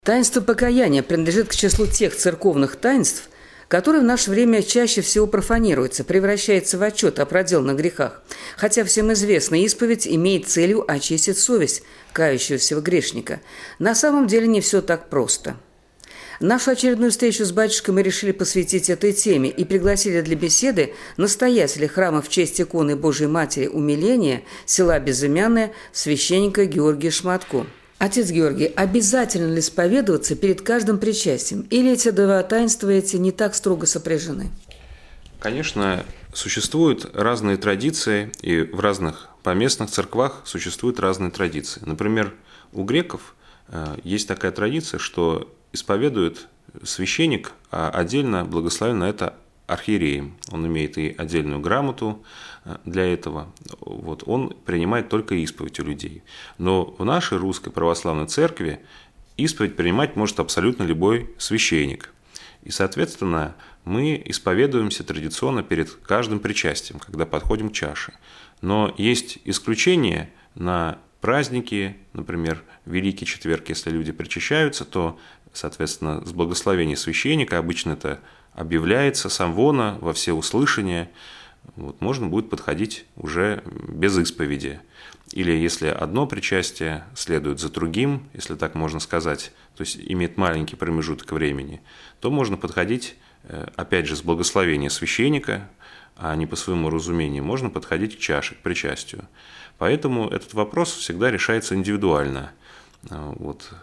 Таинство покаяния принадлежит к числу тех церковных таинств, которые в наше время чаще всего профанируются, превращаются в отчет о проделанных грехах. Хотя всем известно, исповедь имеет целью очистить совесть кающегося грешника. На самом деле не все так просто. Нашу очередную встречу с батюшкой мы решили посвятить этой теме и пригласили для беседы настоятеля храма в честь иконы Божией Матери Умиления села Безымянное священника Георгия Шматко. Отец Георгий, обязательно ли исповедоваться перед каждым причастием? Или эти два таинства не так строго сопряжены? Конечно, существуют разные традиции, и в разных поместных церквах существуют разные традиции. Например, у греков есть такая традиция, что исповедует священник, а отдельно благословен на это архиереем. Он имеет и отдельную грамоту для этого. Вот, он принимает только исповедь у людей. Но в нашей русской православной церкви исповедь принимать может абсолютно любой священник. И, соответственно, мы исповедуемся традиционно перед каждым причастием, когда подходим к чаше. Но есть исключения на праздники, например, Великий Четверг, если люди причащаются, то, соответственно, с благословения священника, обычно это объявляется с амвона во всеуслышание, вот, можно будет подходить уже без исповеди. Или если одно причастие следует за другим, если так можно сказать, то есть имеет маленький промежуток времени, то можно подходить, опять же, с благословения священника, а не по своему разумению, можно подходить к чаше, к причастию. Поэтому этот вопрос всегда решается индивидуально. Вот.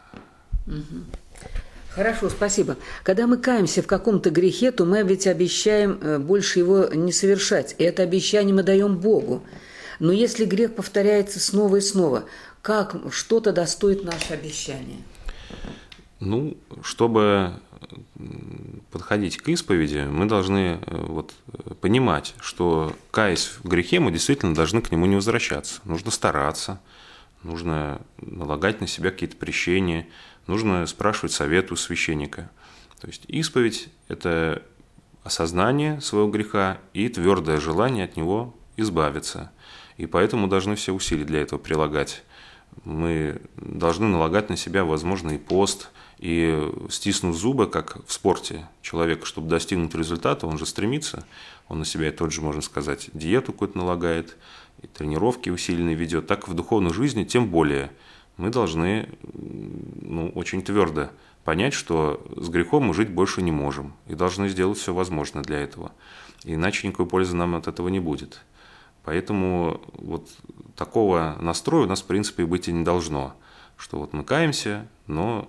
Хорошо, спасибо. Когда мы каемся в каком-то грехе, то мы ведь обещаем больше его не совершать. И это обещание мы даем Богу. Но если грех повторяется снова и снова, как что-то достоит наше обещание? Ну, чтобы подходить к исповеди, мы должны понимать, что, каясь в грехе, мы действительно должны к нему не возвращаться. Нужно стараться, нужно налагать на себя какие-то прещения, нужно спрашивать совет у священника. То есть исповедь – это осознание своего греха и твердое желание от него избавиться. И поэтому должны все усилия для этого прилагать. Мы должны налагать на себя, возможно, и пост, и стиснув зубы, как в спорте. Человек, чтобы достигнуть результата, он же стремится, он на себя и тот же, можно сказать, диету какую-то налагает, и тренировки усиленные ведет. Так и в духовной жизни тем более. Мы должны очень твердо понять, что с грехом мы жить больше не можем, и должны сделать все возможное для этого. Иначе никакой пользы нам от этого не будет. Поэтому вот такого настроя у нас, в принципе, быть и не должно, что вот мы каемся, но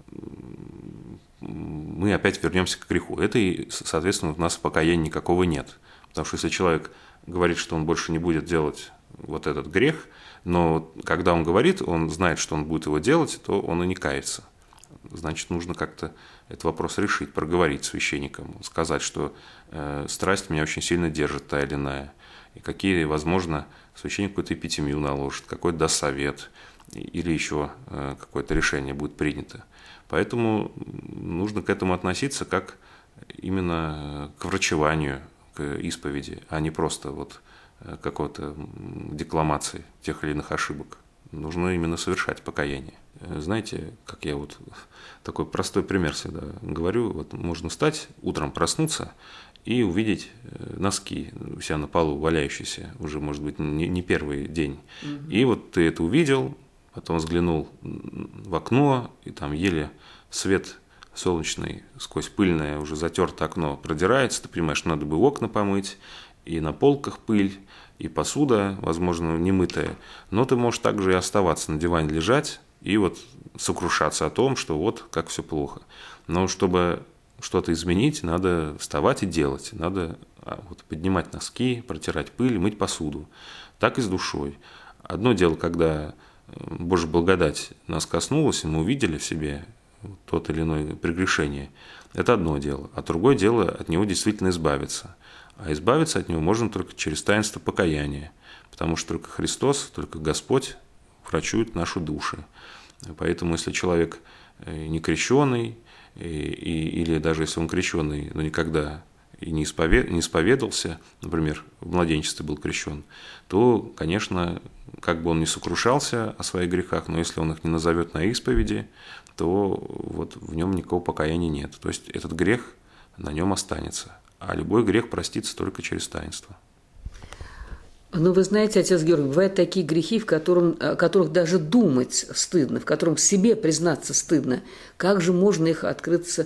мы опять вернемся к греху. Это, и, соответственно, у нас покаяния никакого нет. Потому что если человек говорит, что он больше не будет делать вот этот грех, но когда он говорит, он знает, что он будет его делать, то он и не кается. Значит, нужно как-то этот вопрос решить, проговорить священникам, сказать, что страсть меня очень сильно держит, та или иная. И какие, возможно, священник какую-то эпитемию наложит, какой-то даст совет, или еще какое-то решение будет принято. Поэтому нужно к этому относиться как именно к врачеванию, к исповеди, а не просто вот какой-то декламации тех или иных ошибок. Нужно именно совершать покаяние. Знаете, как я вот такой простой пример всегда говорю, вот можно встать, утром проснуться и увидеть носки у себя на полу валяющиеся, уже, может быть, не первый день. И вот ты это увидел, потом взглянул в окно, и там еле свет солнечный сквозь пыльное, уже затертое окно продирается, ты понимаешь, что надо бы окна помыть, и на полках пыль, и посуда, возможно, немытая, но ты можешь также и оставаться на диване лежать и вот сокрушаться о том, что вот как все плохо. Но чтобы что-то изменить, надо вставать и делать, надо вот поднимать носки, протирать пыль, мыть посуду. Так и с душой. Одно дело, когда Божья благодать нас коснулась, и мы увидели в себе тот или иное прегрешение, это одно дело. А другое дело от него действительно избавиться. А избавиться от него можно только через таинство покаяния, потому что только Христос, только Господь врачует наши души. Поэтому, если человек не крещеный, или даже если он крещеный, но никогда и не исповедовался, например, в младенчестве был крещен, то, конечно, как бы он ни сокрушался о своих грехах, но если он их не назовет на исповеди, то вот в нем никакого покаяния нет. То есть этот грех на нем останется. А любой грех простится только через таинство. Но вы знаете, отец Георгий, бывают такие грехи, о которых даже думать стыдно, в которых себе признаться стыдно. Как же можно их открыться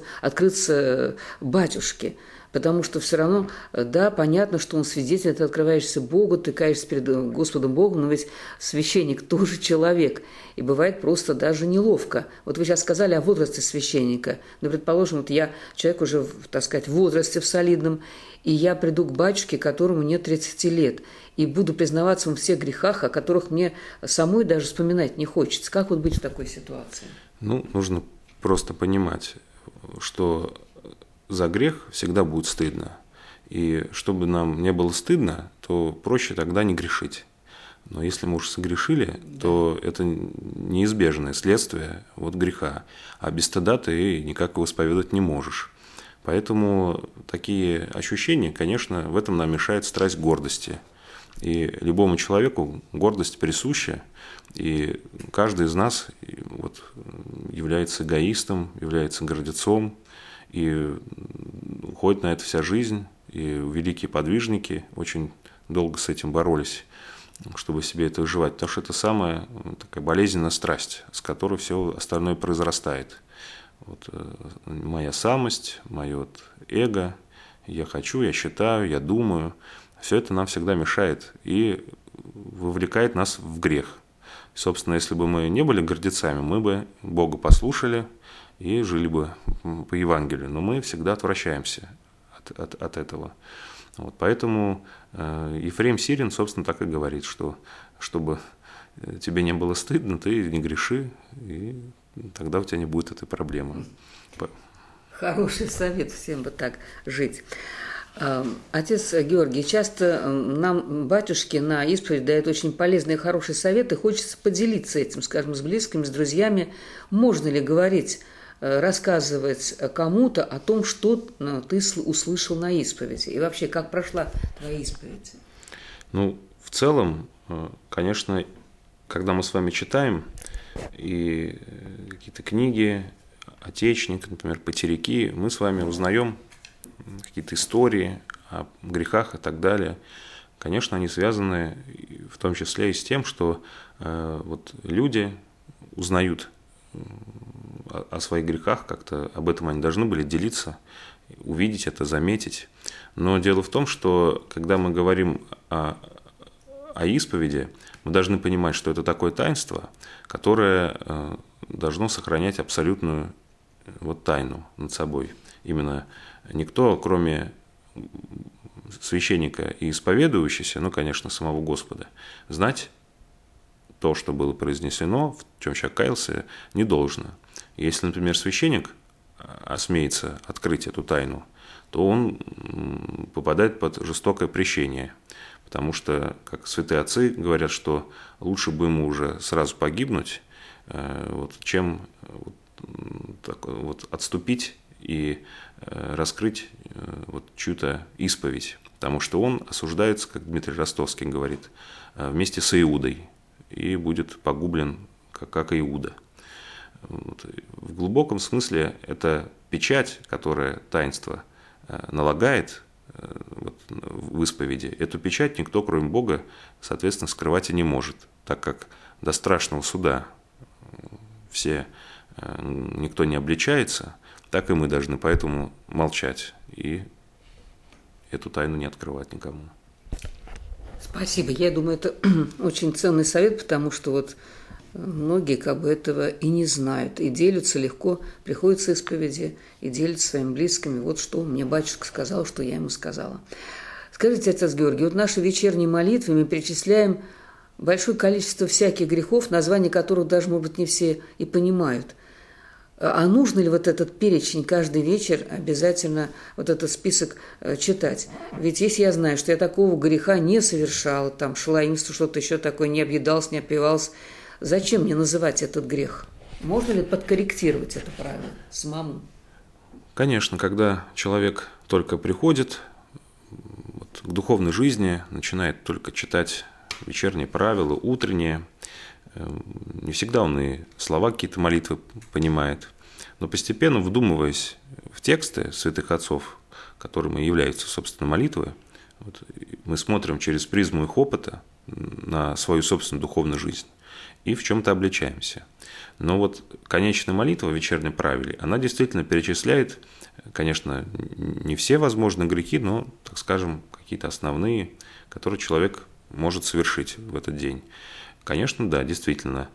батюшке? Потому что все равно, да, понятно, что он свидетель, ты открываешься Богу, ты каешься перед Господом Богом, но ведь священник тоже человек, и бывает просто даже неловко. Вот вы сейчас сказали о возрасте священника. Ну, предположим, вот я человек уже, так сказать, в возрасте в солидном, и я приду к батюшке, которому нет 30 лет, и буду признаваться во всех грехах, о которых мне самой даже вспоминать не хочется. Как вот быть в такой ситуации? Ну, нужно просто понимать, что за грех всегда будет стыдно. И чтобы нам не было стыдно, то проще тогда не грешить. Но если мы уж согрешили, то это неизбежное следствие вот греха. А без стыда ты никак его исповедать не можешь. Поэтому такие ощущения, конечно, в этом нам мешает страсть гордости. И любому человеку гордость присуща, и каждый из нас вот является эгоистом, является гордецом, и уходит на это вся жизнь, и великие подвижники очень долго с этим боролись, чтобы себе это выживать, потому что это самая такая болезненная страсть, с которой все остальное произрастает. Вот, моя самость, мое вот эго, я хочу, я считаю, я думаю, все это нам всегда мешает и вовлекает нас в грех. Собственно, если бы мы не были гордецами, мы бы Бога послушали и жили бы по Евангелию, но мы всегда отвращаемся от этого. Вот, поэтому Ефрем Сирин, собственно, так и говорит, что чтобы тебе не было стыдно, ты не греши, и тогда у тебя не будет этой проблемы. Хороший совет, всем бы так жить. Отец Георгий, часто нам батюшки на исповедь дают очень полезные и хорошие советы, хочется поделиться этим, скажем, с близкими, с друзьями. Можно ли говорить, рассказывать кому-то о том, что ты услышал на исповеди? И вообще, как прошла твоя исповедь? Ну, в целом, конечно, когда мы с вами читаем и какие-то книги, отечник, например, потеряки, мы с вами узнаем какие-то истории о грехах и так далее. Конечно, они связаны в том числе и с тем, что вот люди узнают о своих грехах, как-то об этом они должны были делиться, увидеть это, заметить. Но дело в том, что когда мы говорим о исповеди, мы должны понимать, что это такое таинство, которое должно сохранять абсолютную вот тайну над собой. Именно никто, кроме священника и исповедующегося, ну, конечно, самого Господа, знать то, что было произнесено, в чем человек каялся, не должно. Если, например, священник осмеется открыть эту тайну, то он попадает под жестокое прещение. Потому что, как святые отцы говорят, что лучше бы ему уже сразу погибнуть, чем отступить и раскрыть чью-то исповедь. Потому что он осуждается, как Дмитрий Ростовский говорит, вместе с Иудой и будет погублен, как Иуда. В глубоком смысле это печать, которая таинство налагает в исповеди, эту печать никто, кроме Бога, соответственно, скрывать и не может, так как до страшного суда никто не обличается, так и мы должны поэтому молчать и эту тайну не открывать никому. Спасибо. Я думаю, это очень ценный совет, потому что вот многие этого и не знают, и делятся легко, приходят с исповеди и делятся своими близкими. Вот что мне батюшка сказал, что я ему сказала. Скажите, отец Георгий, вот наши вечерние молитвы мы перечисляем большое количество всяких грехов, названия которых даже, может быть, не все и понимают. А нужно ли вот этот перечень каждый вечер обязательно вот этот список читать? Ведь если я знаю, что я такого греха не совершала, там шалаимство, что-то еще такое, не объедался, не опивался, зачем мне называть этот грех? Можно ли подкорректировать это правило самому? Конечно, когда человек только приходит к духовной жизни, начинает только читать вечерние правила, утренние, Не всегда он и слова какие-то молитвы понимает. Но постепенно, вдумываясь в тексты святых отцов, которыми являются, собственно, молитвы, вот, мы смотрим через призму их опыта на свою собственную духовную жизнь и в чем-то обличаемся. Но вот конечная молитва в вечернем правиле, она действительно перечисляет, конечно, не все возможные грехи, но, так скажем, какие-то основные, которые человек может совершить в этот день. Конечно, да, действительно,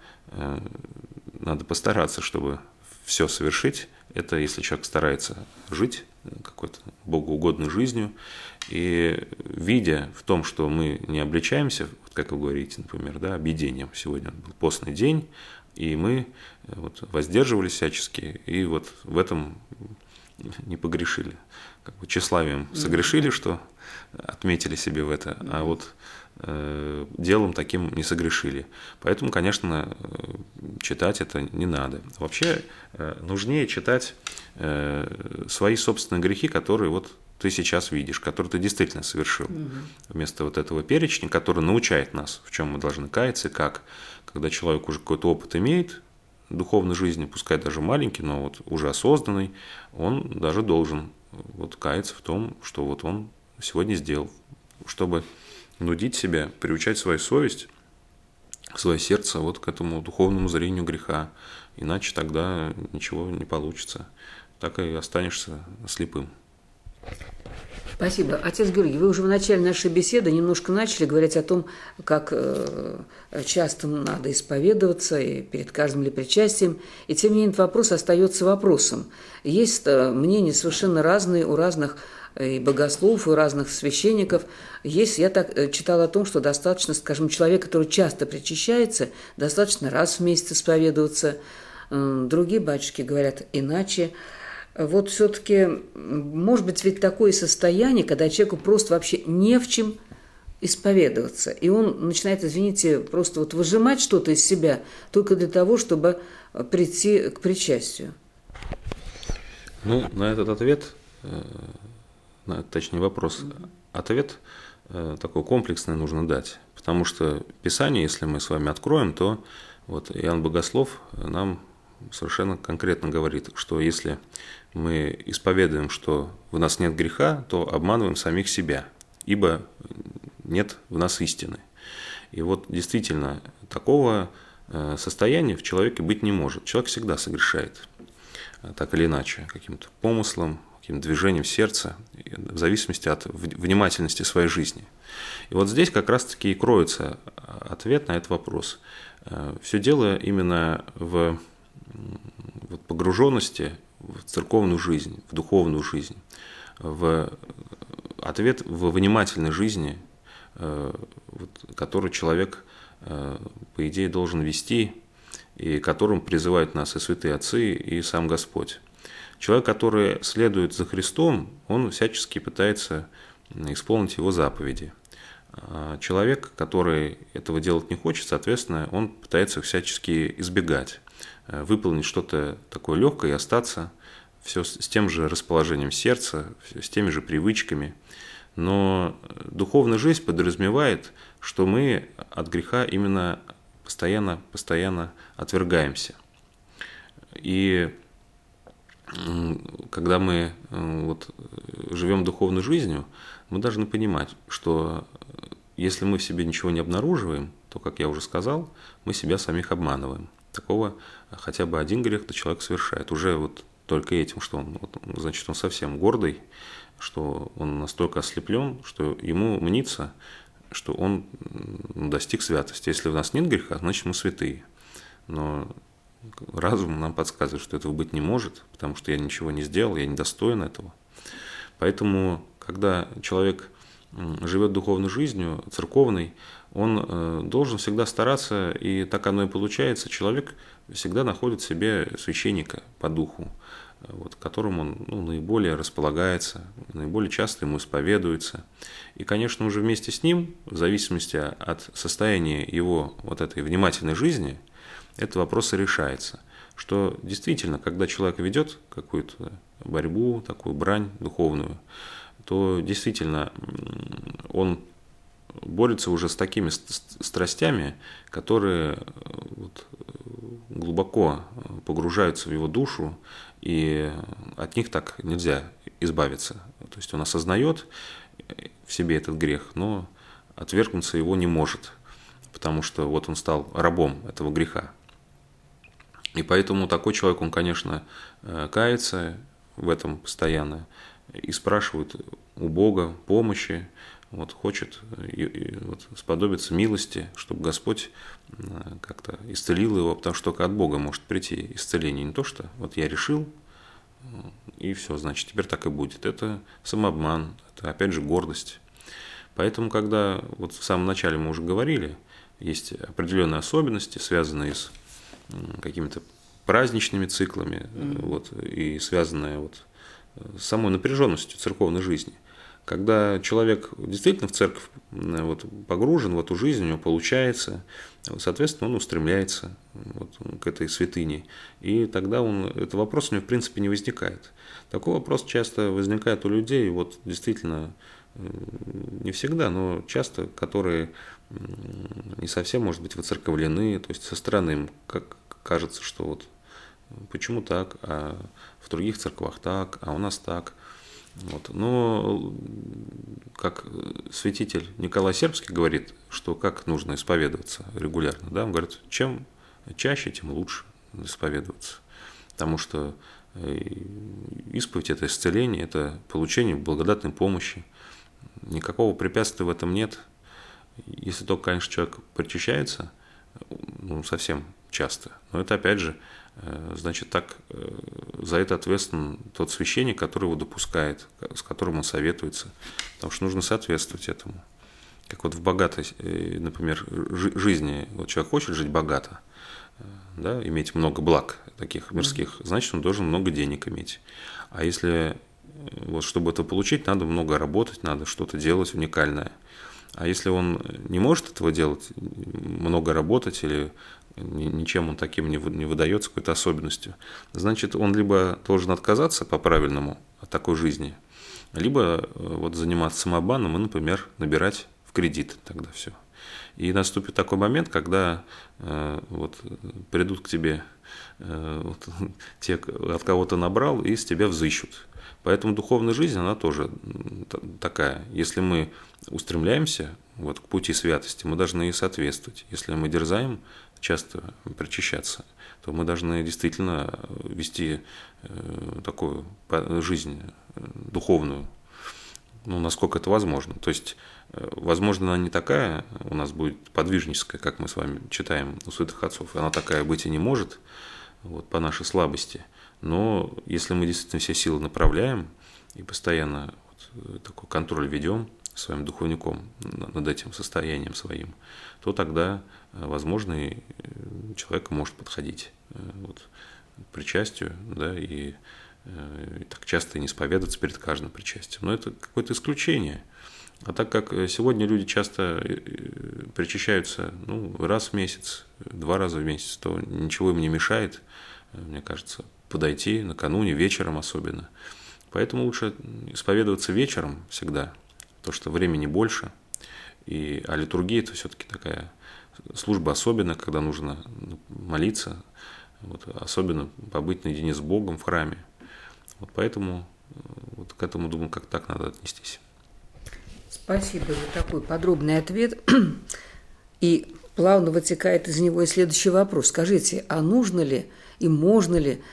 надо постараться, чтобы все совершить. Это если человек старается жить какой-то богоугодной жизнью, и видя в том, что мы не обличаемся, вот как вы говорите, например, да, объедением, сегодня был постный день, и мы вот воздерживались всячески, и вот в этом не погрешили. Как бы тщеславием согрешили, что отметили себе в это, а вот делом таким не согрешили. Поэтому, конечно, читать это не надо. Вообще нужнее читать свои собственные грехи, которые вот ты сейчас видишь, которые ты действительно совершил. Вместо вот этого перечня, который научает нас, в чем мы должны каяться и как. Когда человек уже какой-то опыт имеет духовной жизни, пускай даже маленький, но вот уже осознанный, он даже должен вот каяться в том, что вот он сегодня сделал, чтобы нудить себя, приучать свою совесть, свое сердце вот к этому духовному зрению греха. Иначе тогда ничего не получится. Так и останешься слепым. Спасибо. Отец Георгий, вы уже в начале нашей беседы немножко начали говорить о том, как часто надо исповедоваться и перед каждым ли причастием. И тем не менее, этот вопрос остается вопросом. Есть мнения совершенно разные у разных и богословов, и у разных священников. Есть, я так читала о том, что достаточно, скажем, человек, который часто причащается, достаточно раз в месяц исповедоваться. Другие батюшки говорят иначе. Вот все-таки, может быть, ведь такое состояние, когда человеку просто вообще не в чем исповедоваться, и он начинает, извините, просто вот выжимать что-то из себя только для того, чтобы прийти к причастию. Ну, на этот ответ, точнее вопрос, ответ такой комплексный нужно дать, потому что Писание, если мы с вами откроем, то вот Иоанн Богослов нам совершенно конкретно говорит, что если мы исповедуем, что в нас нет греха, то обманываем самих себя, ибо нет в нас истины. И вот действительно такого состояния в человеке быть не может. Человек всегда согрешает, так или иначе, каким-то помыслом, каким-то движением сердца, в зависимости от внимательности своей жизни. И вот здесь как раз-таки и кроется ответ на этот вопрос. Все дело именно в погруженности в церковную жизнь, в духовную жизнь, ответ в внимательной жизни, который человек, по идее, должен вести, и которым призывают нас и святые отцы, и сам Господь. Человек, который следует за Христом, он всячески пытается исполнить его заповеди. Человек, который этого делать не хочет, соответственно, он пытается всячески избегать, выполнить что-то такое легкое и остаться все с тем же расположением сердца, с теми же привычками. Но духовная жизнь подразумевает, что мы от греха именно постоянно отвергаемся. И когда мы вот живем духовной жизнью, мы должны понимать, что если мы в себе ничего не обнаруживаем, то, как я уже сказал, мы себя самих обманываем. Такого хотя бы один грех-то человек совершает. Уже вот только этим, что он, значит, он совсем гордый, что он настолько ослеплен, что ему мнится, что он достиг святости. Если у нас нет греха, значит, мы святые. Но разум нам подсказывает, что этого быть не может, потому что я ничего не сделал, я не достоин этого. Поэтому, когда человек живет духовной жизнью, церковной, он должен всегда стараться, и так оно и получается, человек всегда находит в себе священника по духу, вот, к которому он наиболее располагается, наиболее часто ему исповедуется. И, конечно, уже вместе с ним, в зависимости от состояния его вот этой внимательной жизни, этот вопрос и решается. Что действительно, когда человек ведет какую-то борьбу, такую брань духовную, то действительно он борется уже с такими страстями, которые вот глубоко погружаются в его душу, и от них так нельзя избавиться. То есть он осознает в себе этот грех, но отвергнуться его не может, потому что вот он стал рабом этого греха. И поэтому такой человек, он, конечно, кается в этом постоянно и спрашивает у Бога помощи, вот, хочет вот, сподобиться милости, чтобы Господь как-то исцелил его, потому что только от Бога может прийти исцеление. Не то, что вот я решил, и все, значит, теперь так и будет. Это самообман, это опять же гордость. Поэтому, когда вот в самом начале мы уже говорили, есть определенные особенности, связанные с какими-то праздничными циклами, вот, и связанные вот с самой напряженностью церковной жизни. Когда человек действительно в церковь вот, погружен в эту жизнь, у него получается, соответственно, он устремляется вот, к этой святыне. И тогда этот вопрос у него в принципе не возникает. Такой вопрос часто возникает у людей, вот действительно, не всегда, но часто, которые не совсем, может быть, воцерковлены, то есть со стороны им как кажется, что вот почему так, а в других церквах так, а у нас так. Вот. Но как святитель Николай Сербский говорит, что как нужно исповедоваться регулярно, да? Он говорит, чем чаще, тем лучше исповедоваться, потому что исповедь – это исцеление, это получение благодатной помощи, никакого препятствия в этом нет, если только, конечно, человек причащается, ну, совсем часто, но это опять же, значит, так за это ответственен тот священник, который его допускает, с которым он советуется, потому что нужно соответствовать этому. Как вот в богатой, например, жизни, вот человек хочет жить богато, да, иметь много благ таких мирских, значит, он должен много денег иметь. А если, вот, чтобы это получить, надо много работать, надо что-то делать уникальное. А если он не может этого делать, много работать или ничем он таким не выдается, какой-то особенностью, значит, он либо должен отказаться по-правильному от такой жизни, либо вот заниматься самообманом и, например, набирать в кредит тогда все. И наступит такой момент, когда вот, придут к тебе вот, те, от кого ты набрал, и с тебя взыщут. Поэтому духовная жизнь, она тоже такая. Если мы устремляемся вот, к пути святости, мы должны ей соответствовать. Если мы дерзаем часто причащаться, то мы должны действительно вести такую жизнь духовную, ну, насколько это возможно. То есть, возможно, она не такая у нас будет подвижническая, как мы с вами читаем у святых отцов. Она такая быть и не может, вот, по нашей слабости. Но если мы действительно все силы направляем и постоянно вот такой контроль ведем своим духовником над этим состоянием своим, то тогда, возможно, и человек может подходить вот, к причастию, да, и так часто не исповедоваться перед каждым причастием. Но это какое-то исключение. А так как сегодня люди часто причащаются ну, раз в месяц, 2 раза в месяц, то ничего им не мешает, мне кажется, подойти накануне, вечером особенно. Поэтому лучше исповедоваться вечером всегда, потому что времени больше. А литургия – это все-таки такая служба особенная, когда нужно молиться, вот, особенно побыть наедине с Богом в храме. Вот поэтому вот к этому, думаю, как так надо отнестись. Спасибо за такой подробный ответ. И плавно вытекает из него и следующий вопрос. Скажите, а нужно ли и можно ли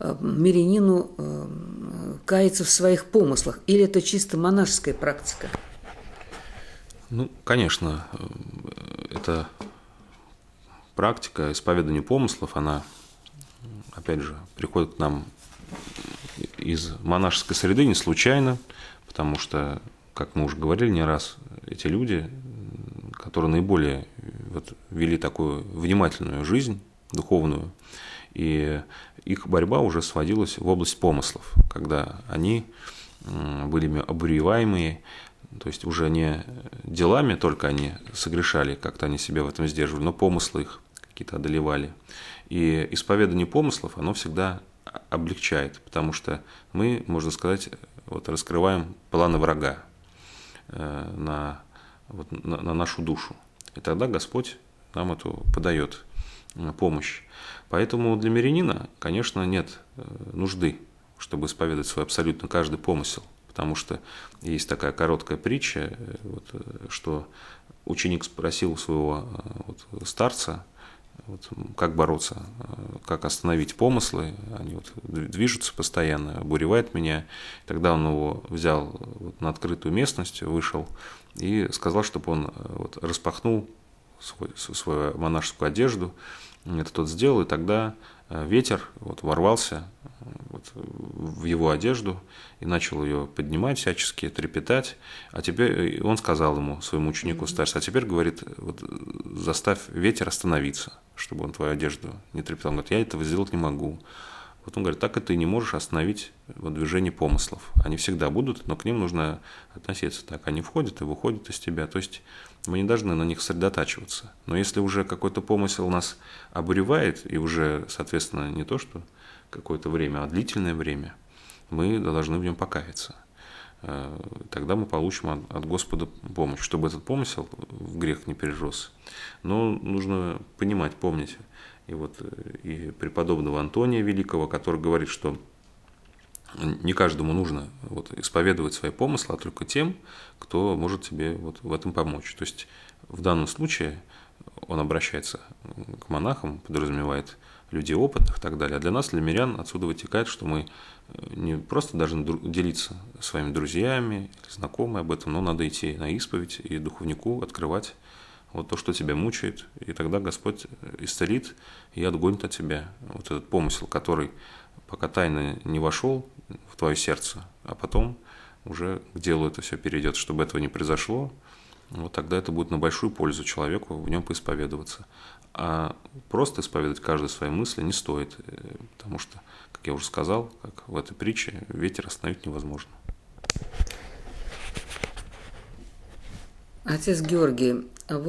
мирянину каяться в своих помыслах? Или это чисто монашеская практика? Ну, конечно, эта практика исповедания помыслов, она, опять же, приходит к нам из монашеской среды не случайно, потому что, как мы уже говорили не раз, эти люди, которые наиболее вот, вели такую внимательную жизнь духовную, и их борьба уже сводилась в область помыслов, когда они были обуреваемые, то есть уже не делами только они согрешали, как-то они себя в этом сдерживали, но помыслы их какие-то одолевали. И исповедание помыслов, оно всегда облегчает, потому что мы, можно сказать, вот раскрываем планы врага на вот на нашу душу. И тогда Господь нам эту подает помощь. Поэтому для мирянина, конечно, нет нужды, чтобы исповедать свой абсолютно каждый помысел. Потому что есть такая короткая притча, вот, что ученик спросил у своего старца, как бороться, как остановить помыслы, они движутся постоянно, обуревает меня. Тогда он его взял на открытую местность, вышел и сказал, чтобы он распахнул свою монашескую одежду. Это тот сделал, и тогда ветер ворвался в его одежду и начал ее поднимать всячески, трепетать. А теперь он сказал ему, своему ученику старцу, а теперь, говорит, заставь ветер остановиться, чтобы он твою одежду не трепетал. Он говорит, я этого сделать не могу. Вот он говорит, так и ты не можешь остановить движение помыслов. Они всегда будут, но к ним нужно относиться так. Они входят и выходят из тебя. То есть мы не должны на них сосредотачиваться. Но если уже какой-то помысел нас обуревает, и уже, соответственно, не то, что какое-то время, а длительное время, мы должны в нем покаяться. Тогда мы получим от Господа помощь, чтобы этот помысел в грех не перерос. Но нужно понимать, помнить, и преподобного Антония Великого, который говорит, что не каждому нужно исповедовать свои помыслы, а только тем, кто может тебе в этом помочь. То есть в данном случае он обращается к монахам, подразумевает людей опытных и так далее. А для нас, для мирян, отсюда вытекает, что мы не просто должны делиться своими друзьями или знакомыми об этом, но надо идти на исповедь и духовнику открывать то, что тебя мучает, и тогда Господь исцелит и отгонит от тебя этот помысел, который пока тайно не вошел в твое сердце, а потом уже к делу это все перейдет. Чтобы этого не произошло, тогда это будет на большую пользу человеку в нем поисповедоваться. А просто исповедовать каждые свои мысли не стоит, потому что, как я уже сказал, как в этой притче, ветер остановить невозможно. Отец Георгий,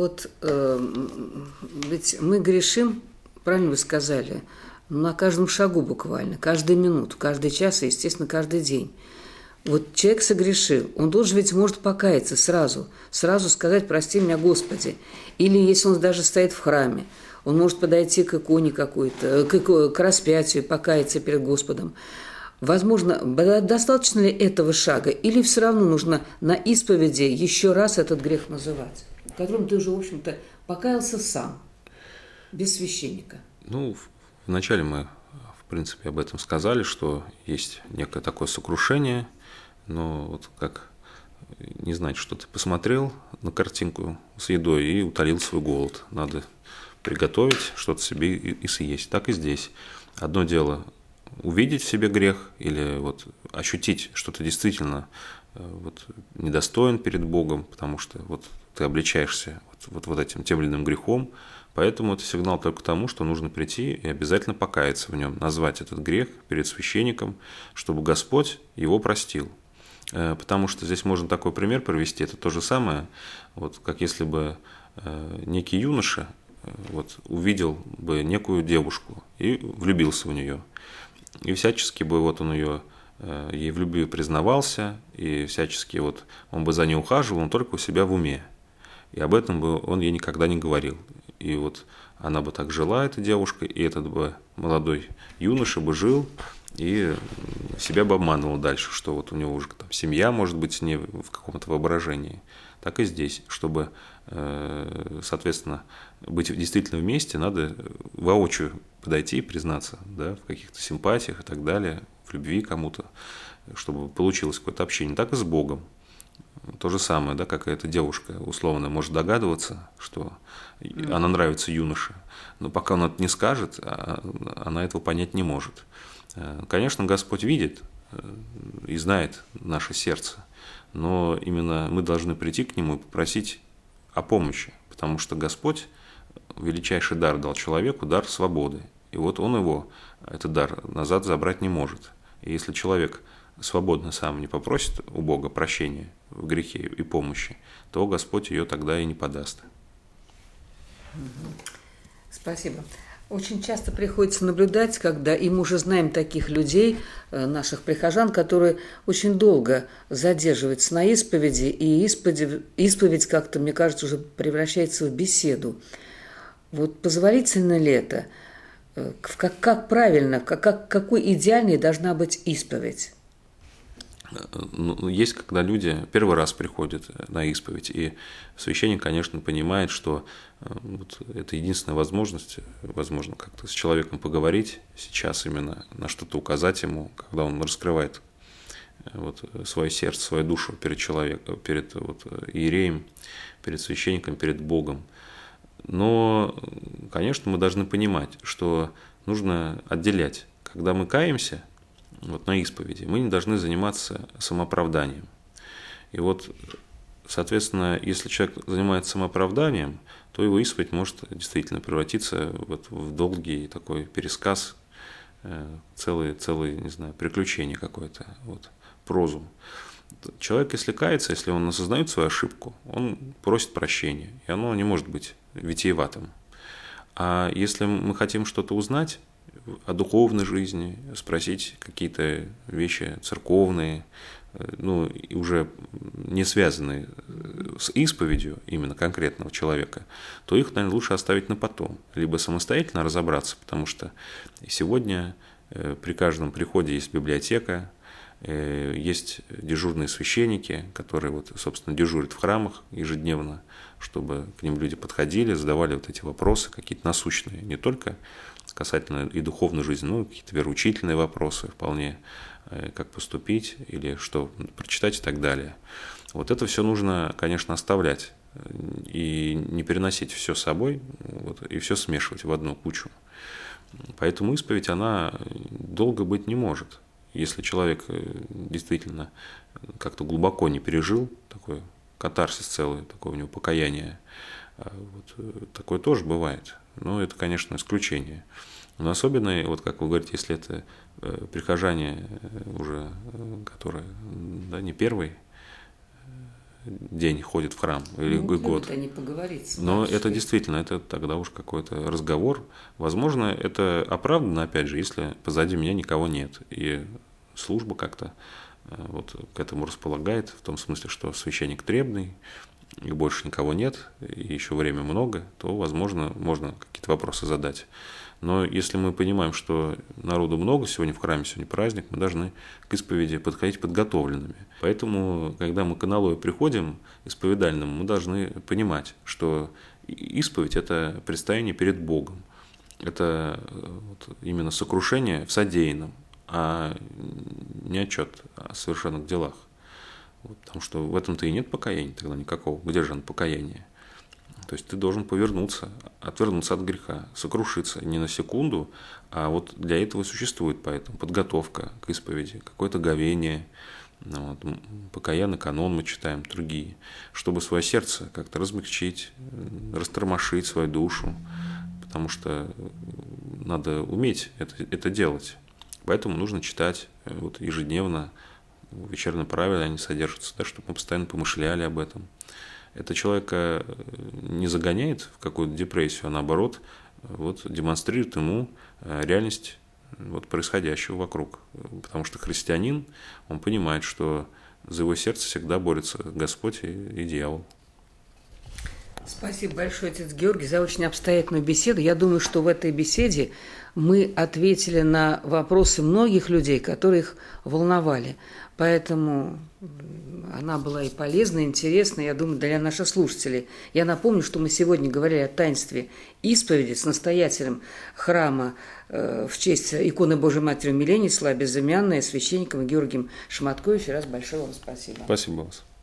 ведь мы грешим, правильно вы сказали, на каждом шагу буквально, каждую минуту, каждый час и, естественно, каждый день. Человек согрешил, он тоже ведь может покаяться сразу сказать «прости меня, Господи». Или если он даже стоит в храме, он может подойти к иконе какой-то, к распятию, покаяться перед Господом. Возможно, достаточно ли этого шага, или все равно нужно на исповеди еще раз этот грех называть, в котором ты уже, в общем-то, покаялся сам, без священника? Вначале мы, в принципе, об этом сказали, что есть некое такое сокрушение, но как не знать, что ты посмотрел на картинку с едой и утолил свой голод. Надо приготовить что-то себе и съесть. Так и здесь. Одно дело увидеть в себе грех или ощутить, что ты действительно недостоин перед Богом, потому что ты обличаешься этим тем или иным грехом. Поэтому это сигнал только к тому, что нужно прийти и обязательно покаяться в нем, назвать этот грех перед священником, чтобы Господь его простил. Потому что здесь можно такой пример привести. Это то же самое, как если бы некий юноша увидел бы некую девушку и влюбился в нее. И всячески бы он ей в любви признавался, и всячески он бы за ней ухаживал, но только у себя в уме. И об этом бы он ей никогда не говорил. И она бы так жила, эта девушка, и этот бы молодой юноша бы жил и себя бы обманывал дальше, что у него уже семья, может быть, не в каком-то воображении. Так и здесь, чтобы, соответственно, быть действительно вместе, надо воочию подойти и признаться, в каких-то симпатиях и так далее, в любви кому-то, чтобы получилось какое-то общение. Так и с Богом. То же самое, как эта девушка условно может догадываться, что она нравится юноше, но пока он это не скажет, она этого понять не может. Конечно, Господь видит и знает наше сердце, но именно мы должны прийти к Нему и попросить о помощи, потому что Господь величайший дар дал человеку, дар свободы, и он этот дар, назад забрать не может. И если человек свободно сам не попросит у Бога прощения в грехе и помощи, то Господь ее тогда и не подаст. Спасибо. Очень часто приходится наблюдать, когда, и мы уже знаем таких людей, наших прихожан, которые очень долго задерживаются на исповеди, и исповедь как-то, мне кажется, уже превращается в беседу. Вот позволительно ли это? Как правильно, какой идеальной должна быть исповедь? Есть, когда люди первый раз приходят на исповедь, и священник, конечно, понимает, что вот это единственная возможность, возможно, как-то с человеком поговорить сейчас именно, на что-то указать ему, когда он раскрывает вот свое сердце, свою душу перед человеком, перед вот иереем, перед священником, перед Богом. Но, конечно, мы должны понимать, что нужно отделять, когда мы каемся, вот на исповеди, мы не должны заниматься самооправданием. И вот, соответственно, если человек занимается самооправданием, то его исповедь может действительно превратиться вот в долгий такой пересказ, целый, не знаю, приключение какое-то, вот, прозу. Человек, если кается, если он осознает свою ошибку, он просит прощения, и оно не может быть витиеватым. А если мы хотим что-то узнать о духовной жизни, спросить какие-то вещи церковные, ну, и уже не связанные с исповедью именно конкретного человека, то их, наверное, лучше оставить на потом, либо самостоятельно разобраться, потому что сегодня при каждом приходе есть библиотека, есть дежурные священники, которые, вот, собственно, дежурят в храмах ежедневно, чтобы к ним люди подходили, задавали вот эти вопросы, какие-то насущные, не только касательно и духовной жизни, но какие-то вероучительные вопросы вполне, как поступить или что прочитать и так далее. Вот это все нужно, конечно, оставлять и не переносить все с собой, вот, и все смешивать в одну кучу. Поэтому исповедь, она долго быть не может. Если человек действительно как-то глубоко не пережил, такой катарсис целый, такое у него покаяние, вот, такое тоже бывает. Но это, конечно, исключение. Но особенно, вот как вы говорите, если это прихожане уже, которые, да, не первый день ходят в храм или год. Они поговорить. Но это действительно, это тогда уж какой-то разговор. Возможно, это оправдано, опять же, если позади меня никого нет. И служба как-то вот к этому располагает, в том смысле, что священник требный, и больше никого нет, и еще время много, то, возможно, можно какие-то вопросы задать. Но если мы понимаем, что народу много сегодня в храме, сегодня праздник, мы должны к исповеди подходить подготовленными. Поэтому, когда мы к аналою приходим, исповедальному, мы должны понимать, что исповедь – это предстояние перед Богом. Это вот именно сокрушение в содеянном, а не отчет о совершенных делах. Вот, потому что в этом-то и нет покаяния тогда никакого. Где же оно покаяние? То есть ты должен повернуться, отвернуться от греха, сокрушиться не на секунду, а вот для этого и существует поэтому подготовка к исповеди, какое-то говение, вот, покаянный канон мы читаем, другие, чтобы свое сердце как-то размягчить, растормошить свою душу, потому что надо уметь это делать. Поэтому нужно читать вот, ежедневно, в вечернем правиле они содержатся, да, чтобы мы постоянно помышляли об этом. Это человека не загоняет в какую-то депрессию, а наоборот вот, демонстрирует ему реальность вот, происходящего вокруг. Потому что христианин, он понимает, что за его сердце всегда борется Господь и дьявол. Спасибо большое, отец Георгий, за очень обстоятельную беседу. Я думаю, что в этой беседе мы ответили на вопросы многих людей, которые их волновали. Поэтому она была и полезна, и интересна, я думаю, для наших слушателей. Я напомню, что мы сегодня говорили о таинстве исповеди с настоятелем храма в честь иконы Божией Матери Умиления, Безымянной, священником Георгием Шматко. Еще раз большое вам спасибо. Спасибо вам.